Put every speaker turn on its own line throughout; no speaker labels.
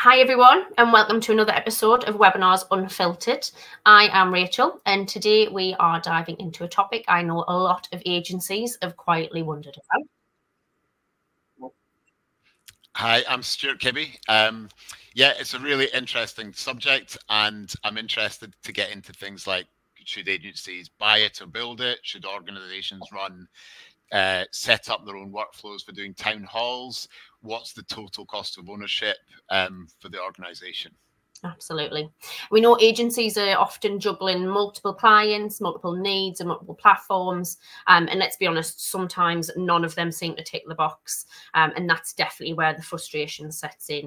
Hi everyone, and welcome to another episode of Webinars Unfiltered. I am Rachel, and today we are diving into a topic I know a lot of agencies have quietly wondered about.
Hi, I'm Stuart Kibbe. It's a really interesting subject, and I'm interested to get into things like, should agencies buy it or build it? Should organizations set up their own workflows for doing town halls? What's the total cost of ownership for the organization?
Absolutely. We know agencies are often juggling multiple clients, multiple needs, and multiple platforms. And let's be honest, sometimes none of them seem to tick the box. And that's definitely where the frustration sets in.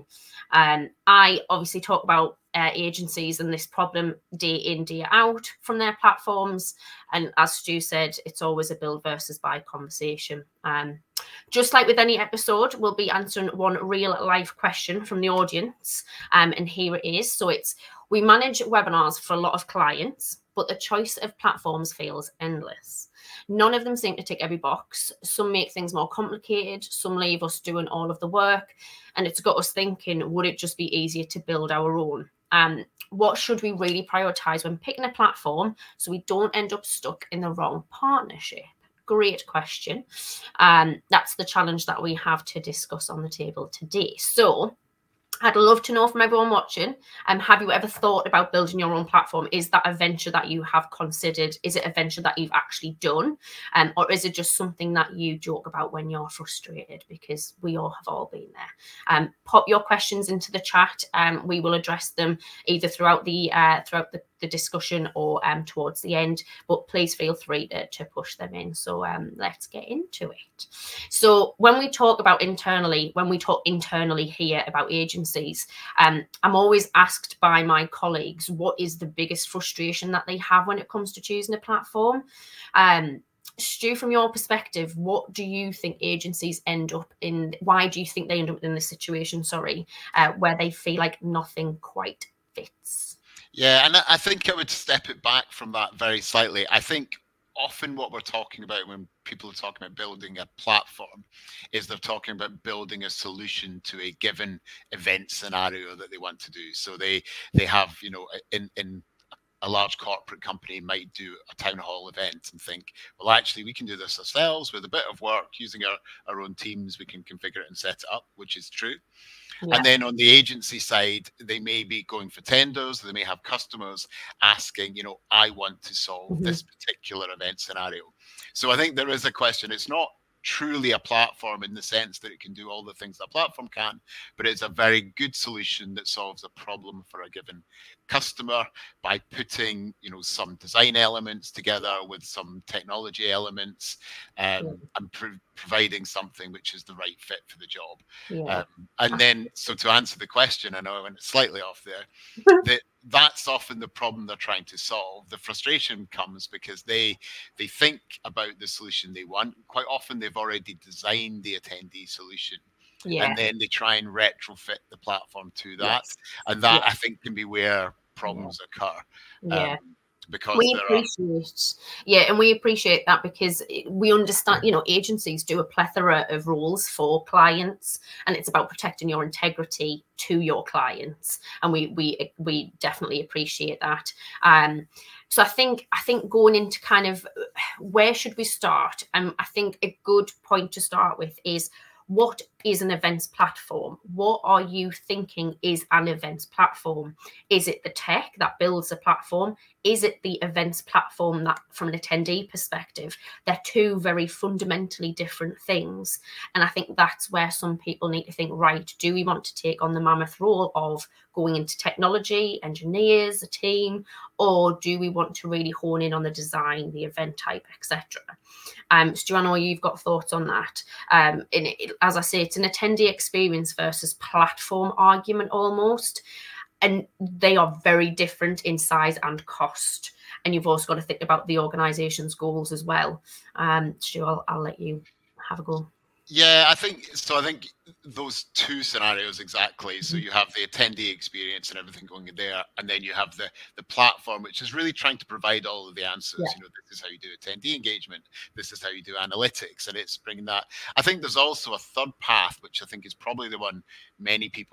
I obviously talk about agencies and this problem day in, day out from their platforms. And as Stu said, it's always a build versus buy conversation. Just like with any episode, we'll be answering one real life question from the audience. And here it is. So we manage webinars for a lot of clients, but the choice of platforms feels endless. None of them seem to tick every box. Some make things more complicated. Some leave us doing all of the work. And it's got us thinking, would it just be easier to build our own? What should we really prioritize when picking a platform so we don't end up stuck in the wrong partnership? Great question. That's the challenge that we have to discuss on the table today. So I'd love to know from everyone watching, have you ever thought about building your own platform? Is that a venture that you have considered? Is it a venture that you've actually done? Or is it just something that you joke about when you're frustrated? Because we all have all been there. Pop your questions into the chat. We will address them either throughout the discussion or towards the end, but please feel free to push them in. So let's get into it. So when we talk internally here about agencies, I'm always asked by my colleagues, what is the biggest frustration that they have when it comes to choosing a platform? Stu, from your perspective, what do you think agencies end up in? Why do you think they end up in this situation, where they feel like nothing quite fits?
Yeah, and I think I would step it back from that very slightly. I think often what we're talking about when people are talking about building a platform is they're talking about building a solution to a given event scenario that they want to do. So they have, in a large corporate company might do a town hall event and think, well, actually, we can do this ourselves with a bit of work using our own teams. We can configure it and set it up, which is true. Yeah. And then on the agency side, they may be going for tenders. They may have customers asking, I want to solve this particular event scenario. So I think there is a question. It's not truly a platform in the sense that it can do all the things that a platform can, but it's a very good solution that solves a problem for a given customer by putting some design elements together with some technology elements, and providing something which is the right fit for the job. And then, so to answer the question, I know I went slightly off there, that's often the problem they're trying to solve. The frustration comes because they think about the solution they want. Quite often they've already designed the attendee solution. Yeah. And then they try and retrofit the platform to that. Yes. And that, I think, can be where problems occur. Because
we appreciate that because we understand, agencies do a plethora of rules for clients, and it's about protecting your integrity to your clients, and we definitely appreciate that. So I think going into kind of where should we start? I think a good point to start with is, what is an events platform? What are you thinking is an events platform? Is it the tech that builds a platform? Is it the events platform that, from an attendee perspective, they're two very fundamentally different things? And I think that's where some people need to think, right, do we want to take on the mammoth role of going into technology, engineers, a team, or do we want to really hone in on the design, the event type, etc.? Stu, I know you've got thoughts on that. As I say, it's an attendee experience versus platform argument almost. And they are very different in size and cost. And you've also got to think about the organization's goals as well. Stu, I'll let you have a go.
Yeah, I think those two scenarios exactly. So you have the attendee experience and everything going in there, and then you have the platform, which is really trying to provide all of the answers. Yeah. This is how you do attendee engagement. This is how you do analytics, and it's bringing that. I think there's also a third path, which I think is probably the one many people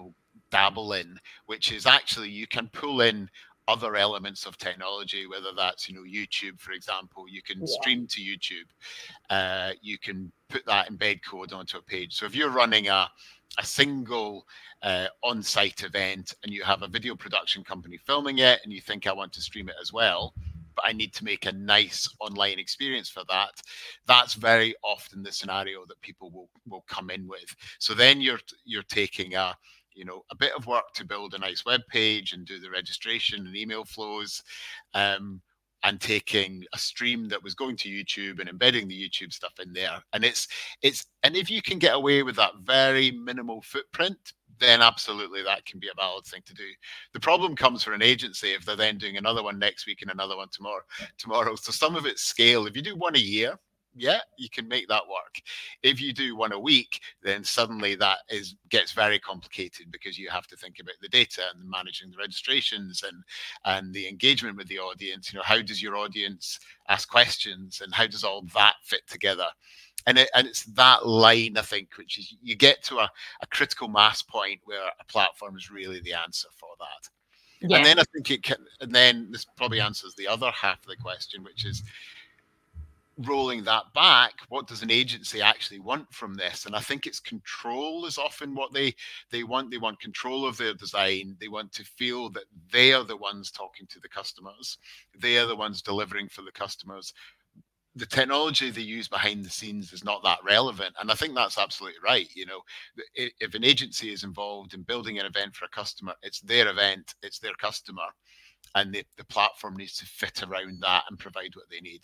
dabble in, which is actually you can pull in other elements of technology, whether that's, you know, YouTube, for example. You can stream to YouTube. You can put that embed code onto a page. So if you're running a single on-site event and you have a video production company filming it and you think, I want to stream it as well, but I need to make a nice online experience for that, that's very often the scenario that people will come in with. So then you're taking a bit of work to build a nice web page and do the registration and email flows, and taking a stream that was going to YouTube and embedding the YouTube stuff in there. And and if you can get away with that very minimal footprint, then absolutely that can be a valid thing to do. The problem comes for an agency if they're then doing another one next week and another one tomorrow. So some of it's scale. If you do one a year, yeah, you can make that work. If you do one a week, then suddenly that gets very complicated, because you have to think about the data and managing the registrations and the engagement with the audience. You know, how does your audience ask questions, and how does all that fit together? And it's that line, I think, which is you get to a critical mass point where a platform is really the answer for that. Yeah. And then I think and then this probably answers the other half of the question, which is, rolling that back, what does an agency actually want from this? And I think it's control is often what they want. They want control of their design. They want to feel that they are the ones talking to the customers. They are the ones delivering for the customers. The technology they use behind the scenes is not that relevant. And I think that's absolutely right. You know, if an agency is involved in building an event for a customer, it's their event, it's their customer, and the platform needs to fit around that and provide what they need.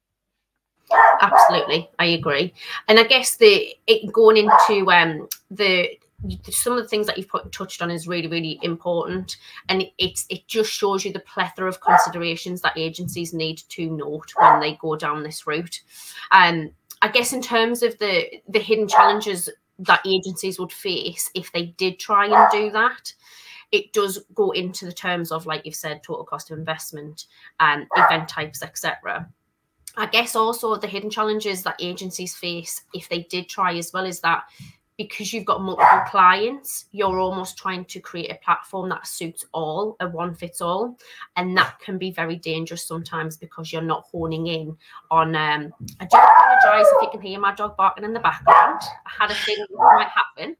Absolutely, I agree. And I guess going into some of the things that you've touched on is really, really important, and it just shows you the plethora of considerations that agencies need to note when they go down this route. I guess in terms of the hidden challenges that agencies would face if they did try and do that, it does go into the terms of, like you've said, total cost of investment, event types, etc. I guess also the hidden challenges that agencies face if they did try as well is that because you've got multiple clients, you're almost trying to create a platform that suits all, a one fits all. And that can be very dangerous sometimes because you're not honing in on, I do apologise if you can hear my dog barking in the background. I had a feeling it might happen.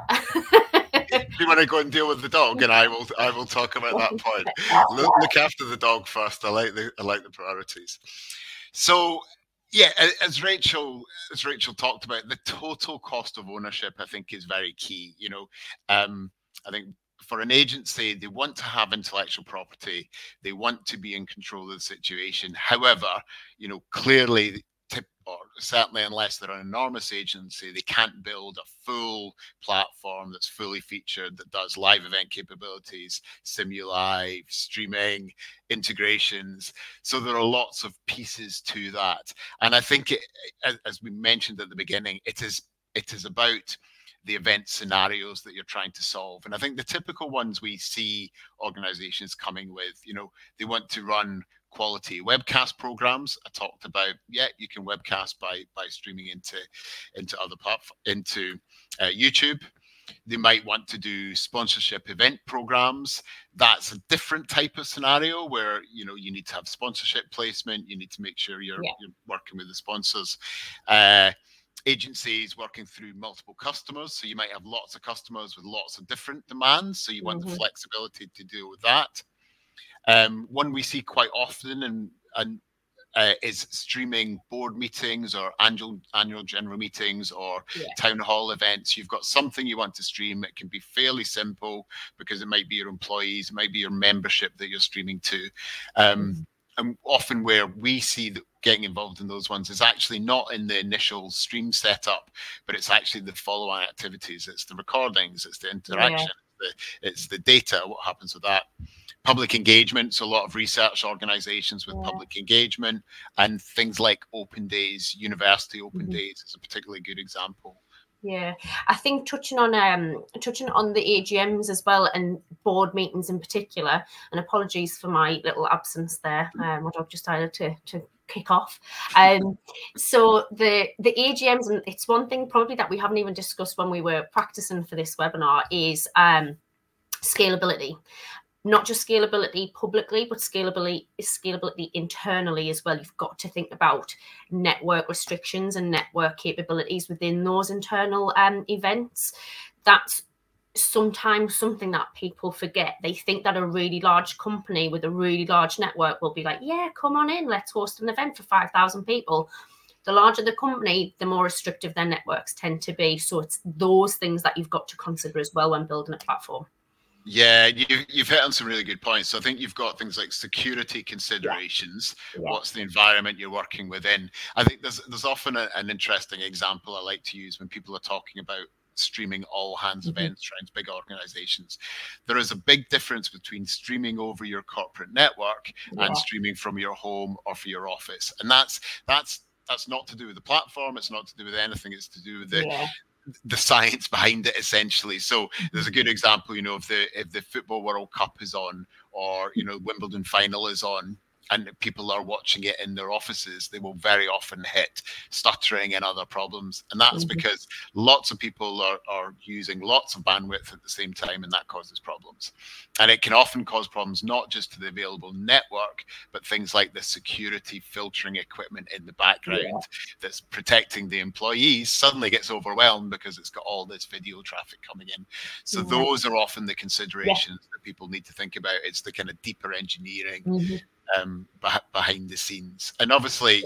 You want to go and deal with the dog, and I will talk about that point. Look after the dog first. I like the priorities. So, yeah, as Rachel talked about, the total cost of ownership, I think, is very key. You know, I think for an agency, they want to have intellectual property. They want to be in control of the situation. However, you know, clearly, or certainly unless they're an enormous agency, they can't build a full platform that's fully featured, that does live event capabilities, Simulive, streaming, integrations. So there are lots of pieces to that. And I think, as we mentioned at the beginning, it is about the event scenarios that you're trying to solve. And I think the typical ones we see organizations coming with, you know, they want to run quality webcast programs. I talked about, yeah, you can webcast by streaming into other platforms, into YouTube. They might want to do sponsorship event programs. That's a different type of scenario where, you know, you need to have sponsorship placement. You need to make sure you're working with the sponsors. Agencies working through multiple customers. So you might have lots of customers with lots of different demands. So you want the flexibility to deal with that. One we see quite often and is streaming board meetings or annual general meetings or town hall events. You've got something you want to stream. It can be fairly simple because it might be your employees, it might be your membership that you're streaming to. And often where we see getting involved in those ones is actually not in the initial stream setup, but it's actually the follow-on activities. It's the recordings, it's the interaction, it's the data, what happens with that. Public engagement, so a lot of research organizations with public engagement, and things like open days, university open days is a particularly good example.
Yeah, I think touching on the AGMs as well and board meetings in particular, and apologies for my little absence there. My dog just decided to kick off. So the AGMs, and it's one thing probably that we haven't even discussed when we were practicing for this webinar, is Scalability. Not just scalability publicly, but scalability internally as well. You've got to think about network restrictions and network capabilities within those internal events. That's sometimes something that people forget. They think that a really large company with a really large network will be like, yeah, come on in, let's host an event for 5,000 people. The larger the company, the more restrictive their networks tend to be. So it's those things that you've got to consider as well when building a platform.
Yeah, you've hit on some really good points. So I think you've got things like security considerations. Yeah. What's the environment you're working within? I think there's often an interesting example I like to use when people are talking about streaming all hands events around big organizations. There is a big difference between streaming over your corporate network and streaming from your home or for your office. And that's not to do with the platform. It's not to do with anything. It's to do with the science behind it, essentially. So there's a good example, if the Football World Cup is on, or Wimbledon final is on, and people are watching it in their offices, they will very often hit stuttering and other problems. And that's because lots of people are using lots of bandwidth at the same time, and that causes problems. And it can often cause problems not just to the available network, but things like the security filtering equipment in the background that's protecting the employees suddenly gets overwhelmed because it's got all this video traffic coming in. So those are often the considerations that people need to think about. It's the kind of deeper engineering behind the scenes. And obviously,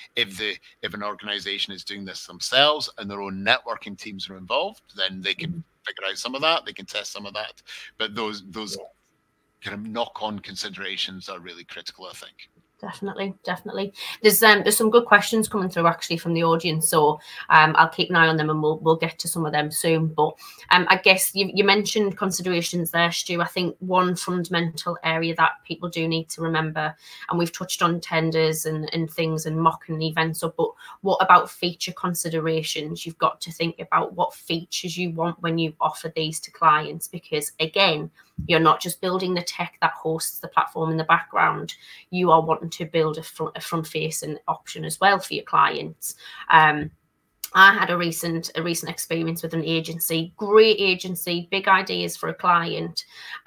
if an organization is doing this themselves and their own networking teams are involved, then they can figure out some of that, they can test some of that. But those kind of knock-on considerations are really critical, I think.
Definitely. There's some good questions coming through actually from the audience, so I'll keep an eye on them and we'll get to some of them soon. But I guess you mentioned considerations there, Stu. I think one fundamental area that people do need to remember, and we've touched on tenders and things and mocking events up, but what about feature considerations? You've got to think about what features you want when you offer these to clients, because again, you're not just building the tech that hosts the platform in the background. You are wanting to build a front-facing option as well for your clients. I had a recent experience with an agency, great agency, big ideas for a client,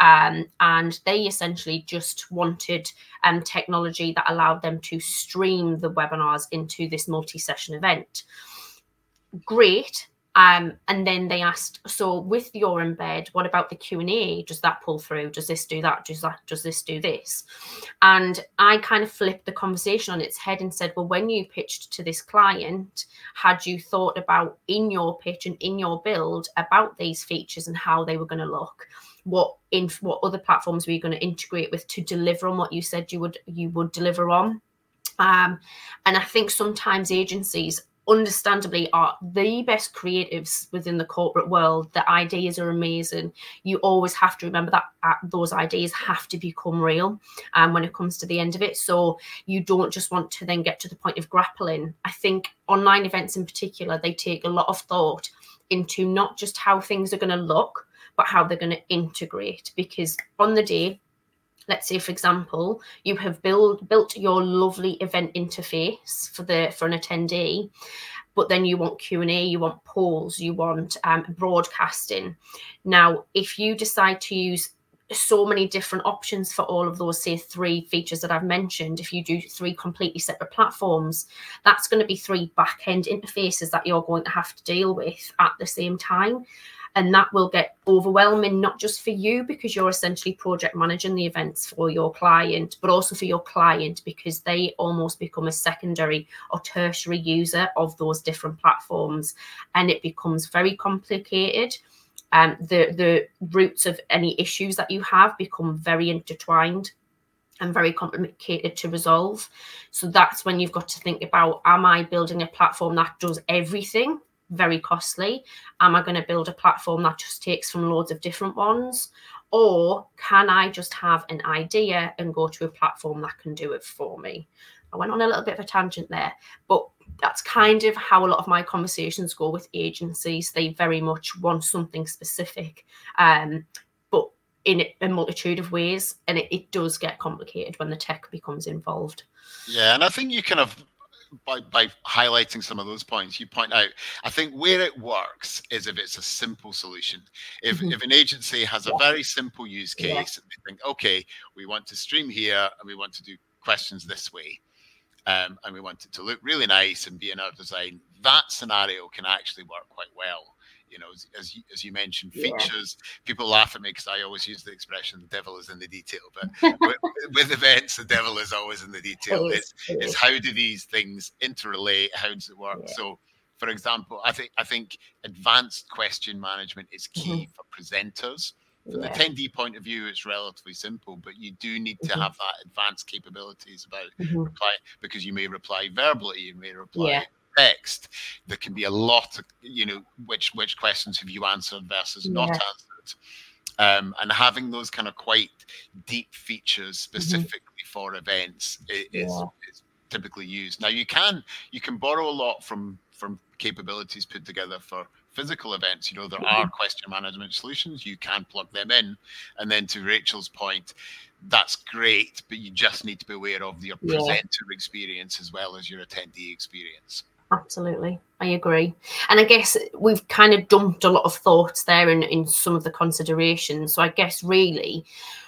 and they essentially just wanted technology that allowed them to stream the webinars into this multi-session event. Great. And then they asked, so with your embed, what about the Q&A? Does that pull through? Does this do that? Does this do this? And I kind of flipped the conversation on its head and said, well, when you pitched to this client, had you thought about in your pitch and in your build about these features and how they were going to look? What other platforms were you going to integrate with to deliver on what you said you would deliver on? And I think sometimes agencies understandably are the best creatives within the corporate world. The ideas are amazing. You always have to remember that those ideas have to become real when it comes to the end of it. So you don't just want to then get to the point of grappling. I think online events in particular, they take a lot of thought into not just how things are going to look, but how they're going to integrate. Because on the day, let's say, for example, you have built your lovely event interface for an attendee, but then you want Q&A, you want polls, you want broadcasting. Now, if you decide to use so many different options for all of those, say, 3 features that I've mentioned, if you do 3 completely separate platforms, that's going to be 3 back-end interfaces that you're going to have to deal with at the same time. And that will get overwhelming, not just for you, because you're essentially project managing the events for your client, but also for your client, because they almost become a secondary or tertiary user of those different platforms. And it becomes very complicated. The roots of any issues that you have become very intertwined and very complicated to resolve. So that's when you've got to think about, am I building a platform that does everything? Very costly. Am I going to build a platform that just takes from loads of different ones? Or can I just have an idea and go to a platform that can do it for me? I went on a little bit of a tangent there, but that's kind of how a lot of my conversations go with agencies. They very much want something specific, but in a multitude of ways. And it does get complicated when the tech becomes involved.
Yeah, and I think you kind of by highlighting some of those points you point out, I think where it works is if it's a simple solution. If an agency has a very simple use case, and they think, okay, we want to stream here and we want to do questions this way, and we want it to look really nice and be in our design, that scenario can actually work quite well. You know, as you mentioned, features. People laugh at me because I always use the expression "the devil is in the detail." But with events, the devil is always in the detail. It's how do these things interrelate? How does it work? So, for example, I think advanced question management is key for presenters. From the attendee point of view, it's relatively simple, but you do need to have that advanced capabilities about reply, because you may reply verbally, you may reply text. There can be a lot of, you know, which questions have you answered versus not answered. And having those kind of quite deep features specifically for events is typically used. Now you can borrow a lot from capabilities put together for physical events. You know, there are question management solutions, you can plug them in. And then to Rachel's point, that's great, but you just need to be aware of your presenter experience as well as your attendee experience.
Absolutely. I agree. And I guess we've kind of dumped a lot of thoughts there in some of the considerations. So I guess really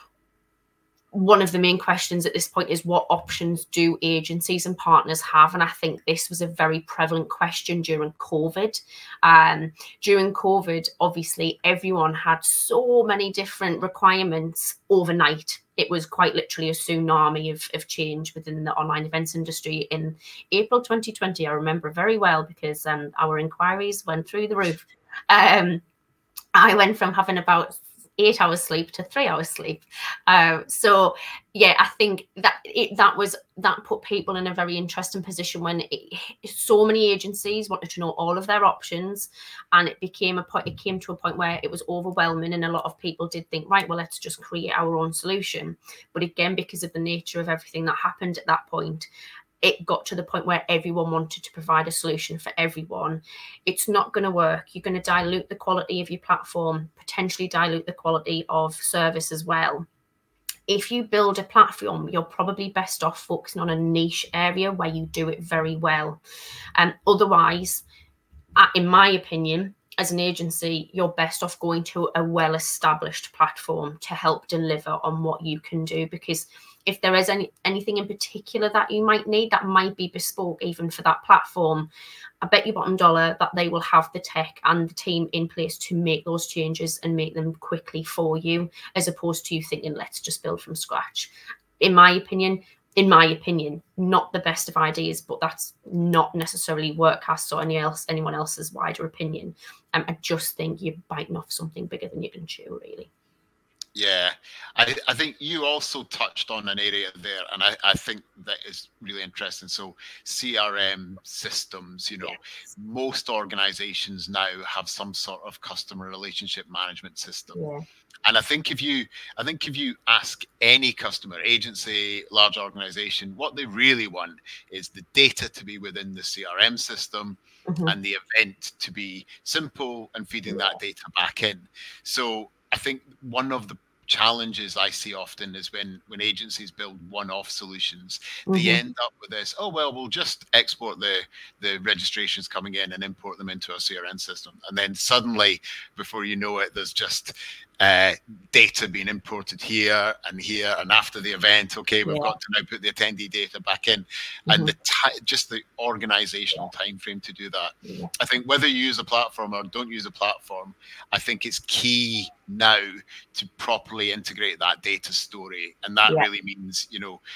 one of the main questions at this point is, what options do agencies and partners have? And I think this was a very prevalent question during COVID. During COVID, obviously, everyone had so many different requirements overnight. It was quite literally a tsunami of change within the online events industry in April 2020. I remember very well because our inquiries went through the roof. I went from having about 8 hours sleep to 3 hours sleep. So yeah, I think that put people in a very interesting position when so many agencies wanted to know all of their options, and it came to a point where it was overwhelming, and a lot of people did think, right, well, let's just create our own solution. But again, because of the nature of everything that happened at that point, it got to the point where everyone wanted to provide a solution for everyone. It's not going to work. You're going to dilute the quality of your platform, potentially dilute the quality of service as well. If you build a platform, you're probably best off focusing on a niche area where you do it very well. Otherwise, in my opinion, as an agency, you're best off going to a well-established platform to help deliver on what you can do, because if there is anything in particular that you might need that might be bespoke even for that platform, I bet you bottom dollar that they will have the tech and the team in place to make those changes and make them quickly for you, as opposed to you thinking, let's just build from scratch. In my opinion, not the best of ideas, but that's not necessarily Workcast or anyone else's wider opinion. I just think you're biting off something bigger than you can chew, really.
Yeah, I think you also touched on an area there, and I think that is really interesting. So CRM systems, you know, most organizations now have some sort of customer relationship management system. Yeah. And I think if you ask any customer, agency, large organization, what they really want is the data to be within the CRM system and the event to be simple and feeding that data back in. So I think one of the challenges I see often is when agencies build one-off solutions, they end up with this, oh, well, we'll just export the registrations coming in and import them into our CRM system. And then suddenly, before you know it, there's just data being imported here, and after the event, okay, we've got to now put the attendee data back in, and just the organizational time frame to do that. I think whether you use a platform or don't use a platform, I think it's key now to properly integrate that data story, and that really means, you know,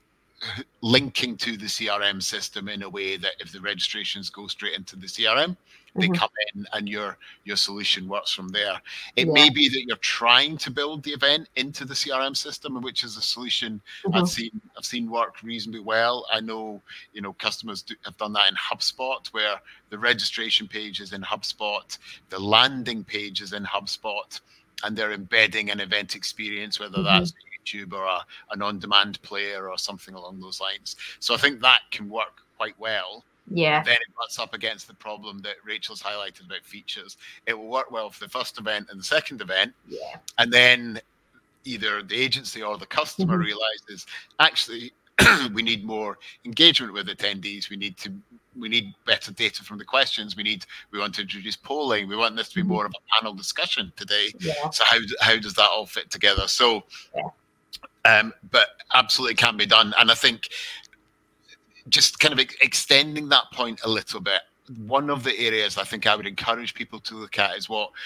linking to the CRM system in a way that if the registrations go straight into the CRM, they come in and your solution works from there. It may be that you're trying to build the event into the CRM system, which is a solution I've seen work reasonably well. I know, you know, customers have done that in HubSpot, where the registration page is in HubSpot, the landing page is in HubSpot, and they're embedding an event experience, whether that's YouTube or an on-demand player or something along those lines. So I think that can work quite well. Yeah. Then it butts up against the problem that Rachel's highlighted about features. It will work well for the first event and the second event. Yeah. And then either the agency or the customer realizes, actually, we need more engagement with attendees. We need better data from the questions. We want to introduce polling. We want this to be more of a panel discussion today.
Yeah.
So how does that all fit together? So, but absolutely can be done. And I think just kind of extending that point a little bit, one of the areas I think I would encourage people to look at is what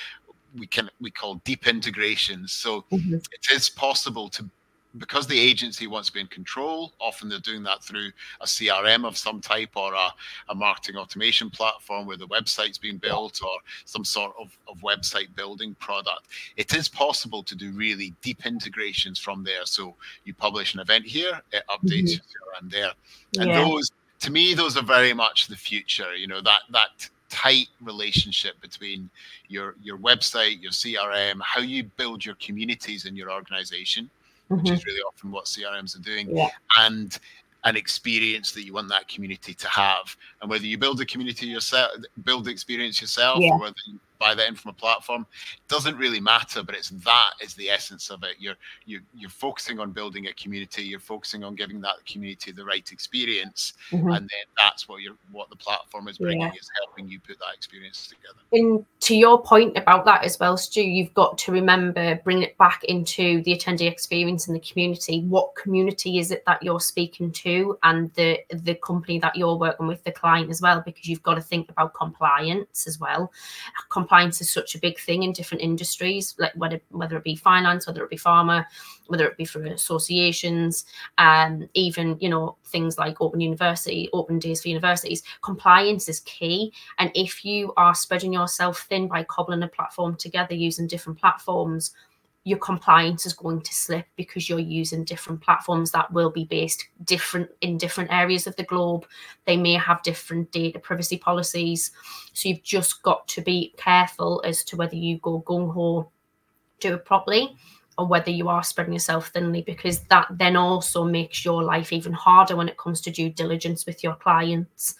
we call deep integrations. So it is possible to, because the agency wants to be in control, often they're doing that through a CRM of some type, or a marketing automation platform where the website's being built, or some sort of website building product. It is possible to do really deep integrations from there. So you publish an event here, it updates your CRM there. And those, to me, those are very much the future, you know, that tight relationship between your website, your CRM, how you build your communities in your organization, which is really often what CRMs are doing, and an experience that you want that community to have. And whether you build a community yourself, build the experience yourself, or whether you buy that in from a platform, doesn't really matter, but that is the essence of it. You're focusing on building a community, you're focusing on giving that community the right experience, and then that's what the platform is bringing, is helping you put that experience together.
And to your point about that as well, Stu, you've got to remember, bring it back into the attendee experience in the community. What community is it that you're speaking to, and the company that you're working with, the client as well, because you've got to think about compliance as well. Compliance is such a big thing in different industries, like whether it be finance, whether it be pharma, whether it be for associations, even, you know, things like open days for universities. Compliance is key. And if you are spreading yourself thin by cobbling a platform together using different platforms, your compliance is going to slip, because you're using different platforms that will be based different in different areas of the globe. They may have different data privacy policies. So you've just got to be careful as to whether you go gung-ho, do it properly, or whether you are spreading yourself thinly, because that then also makes your life even harder when it comes to due diligence with your clients.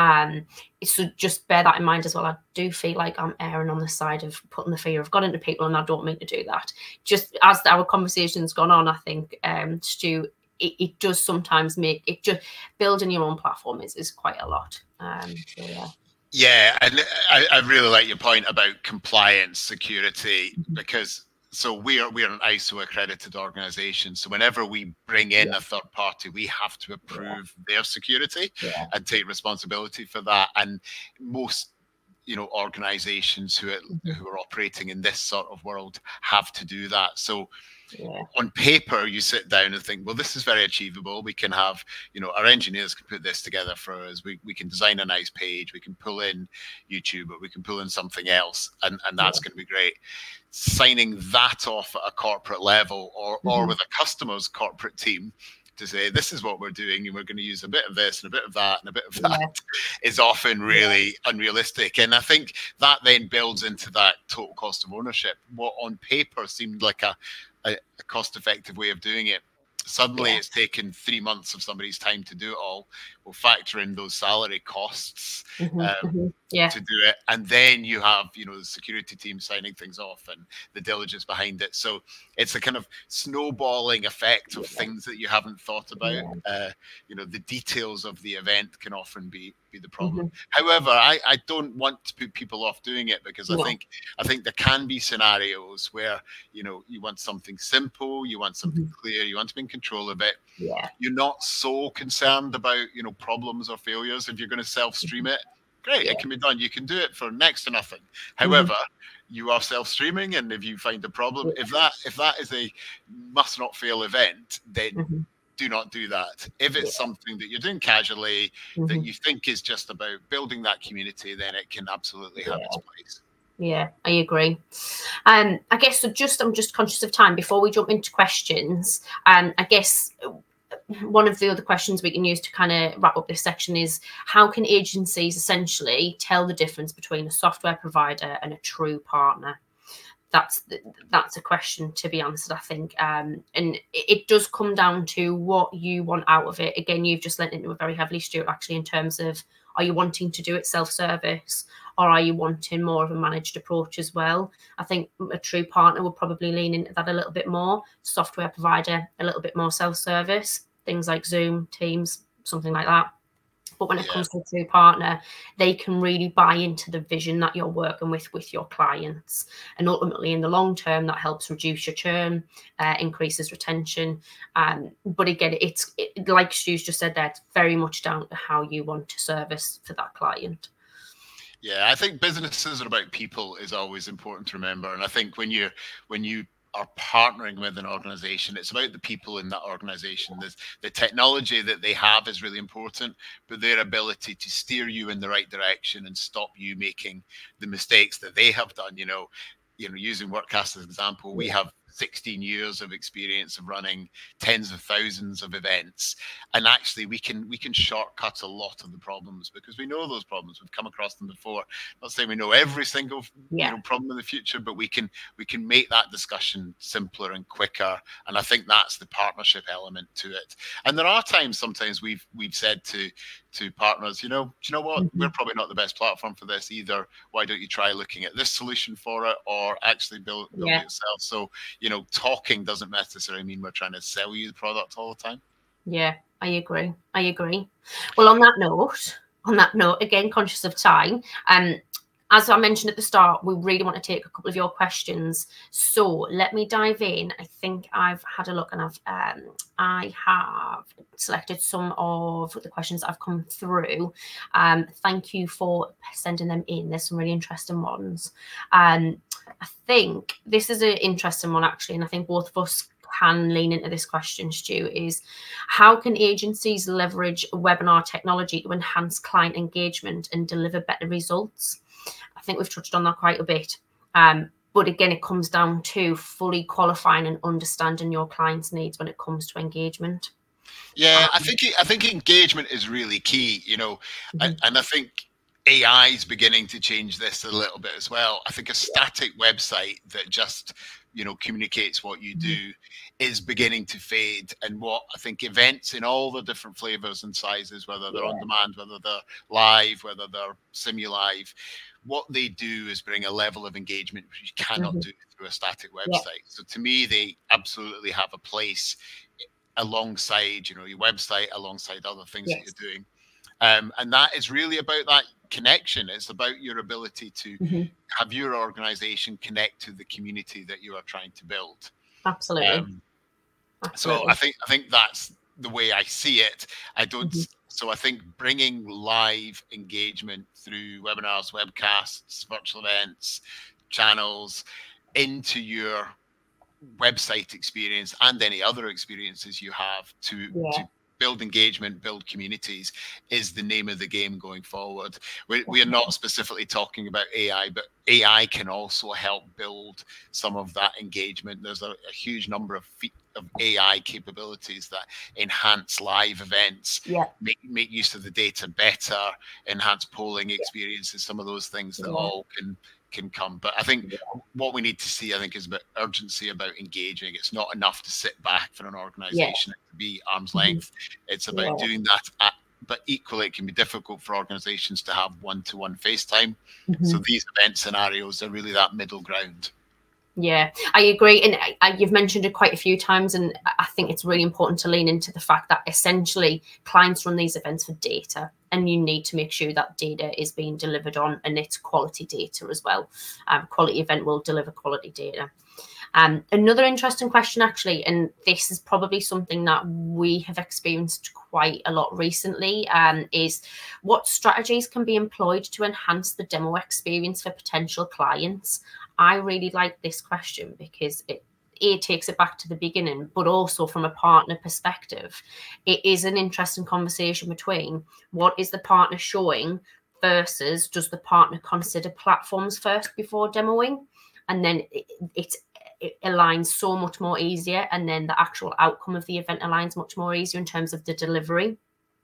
So just bear that in mind as well. I do feel like I'm erring on the side of putting the fear of God into people, and I don't mean to do that. Just as our conversation's gone on, I think, Stu, it does sometimes make it, just building your own platform is quite a lot.
Yeah, and I really like your point about compliance, security, because so we are an ISO accredited organization. So whenever we bring in a third party, we have to approve their security and take responsibility for that. And most, you know, organizations who are operating in this sort of world have to do that. So on paper, you sit down and think, well, this is very achievable. We can have, you know, our engineers can put this together for us. We can design a nice page. We can pull in YouTube, or we can pull in something else, and that's going to be great. Signing that off at a corporate level, or with a customer's corporate team, to say, this is what we're doing, and we're going to use a bit of this and a bit of that and a bit of that, is often really unrealistic. And I think that then builds into that total cost of ownership. What on paper seemed like a cost-effective way of doing it, suddenly it's taken 3 months of somebody's time to do it all. We'll factor in those salary costs to do it, and then you have, you know, the security team signing things off and the diligence behind it. So it's a kind of snowballing effect of things that you haven't thought about. You know, the details of the event can often be the problem. However, I don't want to put people off doing it, because I think there can be scenarios where, you know, you want something simple, you want something clear, you want to be in control of it. You're not so concerned about, you know, problems or failures. If you're going to self-stream it, great, it can be done. You can do it for next to nothing. However, you are self-streaming, and if you find a problem, if that is a must not fail event, then do not do that. If it's something that you're doing casually, that you think is just about building that community, then it can absolutely have its place.
Yeah, I agree. I guess I'm just conscious of time before we jump into questions. I guess one of the other questions we can use to kind of wrap up this section is, how can agencies essentially tell the difference between a software provider and a true partner? That's a question to be answered, I think. And it does come down to what you want out of it. Again, you've just lent into it very heavily, Stuart, actually, in terms of, are you wanting to do it self-service, or are you wanting more of a managed approach as well? I think a true partner would probably lean into that a little bit more. Software provider, a little bit more self-service. things like Zoom, Teams, something like that. But when it comes to a true partner, they can really buy into the vision that you're working with your clients. And ultimately, in the long term, that helps reduce your churn, increases retention. But again, it's like Stu's just said there, it's very much down to how you want to service for that client.
Yeah, I think businesses are about people is always important to remember. And I think when you are partnering with an organization, it's about the people in that organization. The technology that they have is really important, but their ability to steer you in the right direction and stop you making the mistakes that they have done. Using Workcast as an example, we have 16 years of experience of running tens of thousands of events, and actually we can shortcut a lot of the problems because we know those problems. We've come across them before. Not saying we know every single problem in the future, but we can make that discussion simpler and quicker. And I think that's the partnership element to it. And there are times sometimes we've said to partners, do you know what? We're probably not the best platform for this either. Why don't you try looking at this solution for it, or actually build it yourself? So, talking doesn't necessarily mean we're trying to sell you the product all the time.
Yeah, I agree. Well, on that note, again, conscious of time, as I mentioned at the start, we really want to take a couple of your questions. So let me dive in. I think I've had a look, and I have selected some of the questions that have come through. Thank you for sending them in. There's some really interesting ones. I think this is an interesting one, actually, and I think both of us can lean into this question, Stu, is how can agencies leverage webinar technology to enhance client engagement and deliver better results? I think we've touched on that quite a bit. But again, it comes down to fully qualifying and understanding your client's needs when it comes to engagement.
Yeah, I think engagement is really key, and I think AI is beginning to change this a little bit as well. I think a static website that just communicates what you do is beginning to fade. And what I think events in all the different flavors and sizes, whether they're on demand, whether they're live, whether they're simu-live, what they do is bring a level of engagement which you cannot do through a static website. So to me, they absolutely have a place alongside, your website, alongside other things that you're doing. And that is really about that connection. It's about your ability to have your organization connect to the community that you are trying to build.
Absolutely.
So I think that's the way I see it. I don't. So I think bringing live engagement through webinars, webcasts, virtual events, channels into your website experience and any other experiences you have to build engagement, build communities is the name of the game going forward. We are not specifically talking about AI, but AI can also help build some of that engagement. There's a huge number of AI capabilities that enhance live events, make use of the data better, enhance polling experiences, some of those things that all can come. But I think what we need to see, I think, is a bit urgency about engaging. It's not enough to sit back for an organization to be arm's length. It's about doing that. But equally, it can be difficult for organizations to have one-to-one FaceTime. So these event scenarios are really that middle ground.
Yeah, I agree. And you've mentioned it quite a few times. And I think it's really important to lean into the fact that essentially clients run these events for data, and you need to make sure that data is being delivered on, and it's quality data as well. Quality event will deliver quality data. Another interesting question, actually, and this is probably something that we have experienced quite a lot recently, is what strategies can be employed to enhance the demo experience for potential clients? I really like this question because it takes it back to the beginning, but also from a partner perspective, it is an interesting conversation between what is the partner showing versus does the partner consider platforms first before demoing? And then it aligns so much more easier. And then the actual outcome of the event aligns much more easier in terms of the delivery.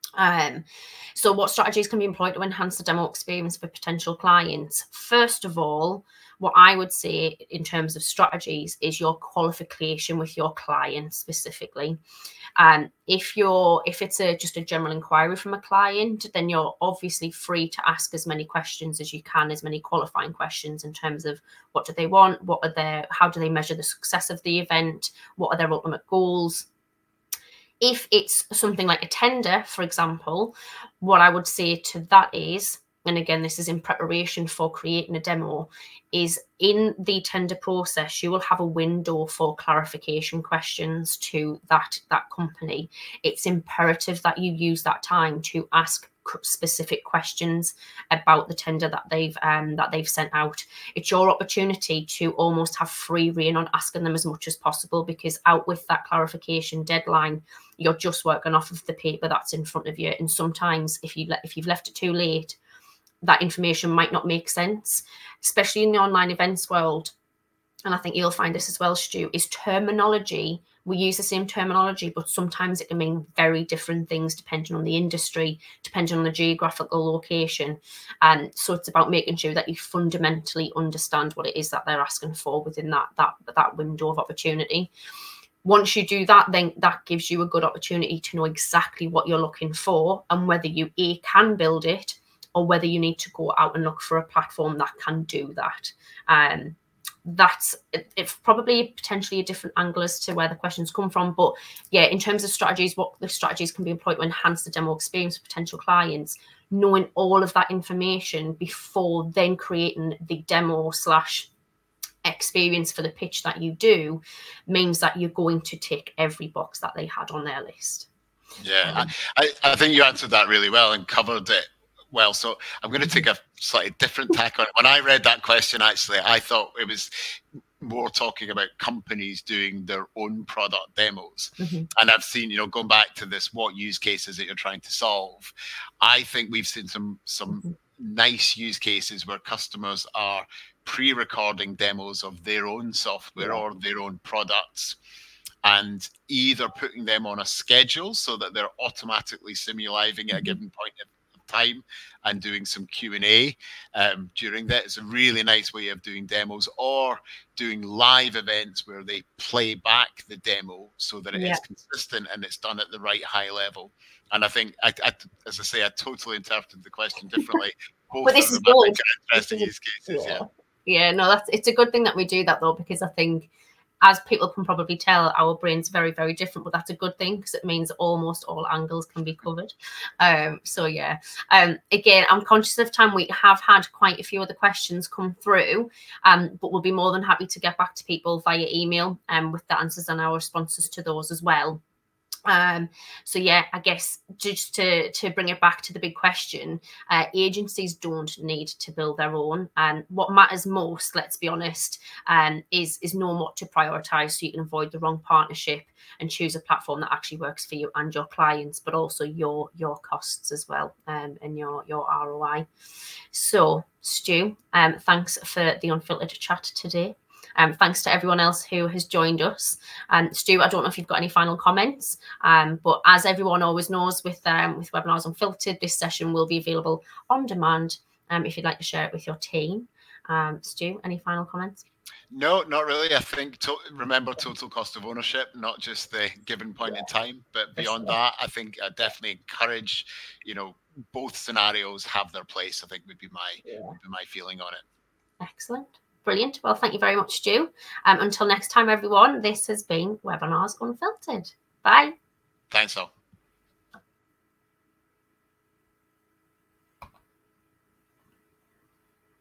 So what strategies can be employed to enhance the demo experience for potential clients? First of all, what I would say in terms of strategies is your qualification with your client specifically. If it's just a general inquiry from a client, then you're obviously free to ask as many questions as you can, as many qualifying questions in terms of what do they want, how do they measure the success of the event, what are their ultimate goals. If it's something like a tender, for example, what I would say to that is, and again, this is in preparation for creating a demo, is in the tender process, you will have a window for clarification questions to that company. It's imperative that you use that time to ask specific questions about the tender that they've sent out. It's your opportunity to almost have free rein on asking them as much as possible, because out with that clarification deadline, you're just working off of the paper that's in front of you. And sometimes if you've left it too late, that information might not make sense, especially in the online events world. And I think you'll find this as well, Stu, is terminology. We use the same terminology, but sometimes it can mean very different things depending on the industry, depending on the geographical location. And so it's about making sure that you fundamentally understand what it is that they're asking for within that window of opportunity. Once you do that, then that gives you a good opportunity to know exactly what you're looking for and whether you can build it, or whether you need to go out and look for a platform that can do that. That's it's probably potentially a different angle as to where the questions come from. But yeah, in terms of strategies, what the strategies can be employed to enhance the demo experience for potential clients, knowing all of that information before then creating the demo / experience for the pitch that you do means that you're going to tick every box that they had on their list.
Yeah, I think you answered that really well and covered it well. So I'm going to take a slightly different tack on it. When I read that question, actually, I thought it was more talking about companies doing their own product demos. And I've seen, going back to this, what use cases that you're trying to solve. I think we've seen some nice use cases where customers are pre-recording demos of their own software or their own products, and either putting them on a schedule so that they're automatically simulating at a given point of time and doing some Q&A during that. It's a really nice way of doing demos, or doing live events where they play back the demo so that it is consistent and it's done at the right high level. And I think, as I say, I totally interpreted the question differently. Both of them are interesting use cases.
No, it's a good thing that we do that, though, because I think, as people can probably tell, our brain's very, very different, but that's a good thing because it means almost all angles can be covered. Again, I'm conscious of time. We have had quite a few other questions come through, but we'll be more than happy to get back to people via email with the answers and our responses to those as well. I guess just to bring it back to the big question, agencies don't need to build their own, and what matters most, let's be honest, is know what to prioritize so you can avoid the wrong partnership and choose a platform that actually works for you and your clients, but also your costs as well, and your ROI. So Stu, thanks for the unfiltered chat today. Thanks to everyone else who has joined us. Stu, I don't know if you've got any final comments, but as everyone always knows with Webinars Unfiltered, this session will be available on demand if you'd like to share it with your team. Stu, any final comments?
No, not really. I think remember total cost of ownership, not just the given point in time, but beyond that, I think I definitely encourage, both scenarios have their place, I think would be my feeling on it.
Excellent. Brilliant. Well, thank you very much, Stu. Until next time, everyone, this has been Webinars Unfiltered. Bye.
Thanks all.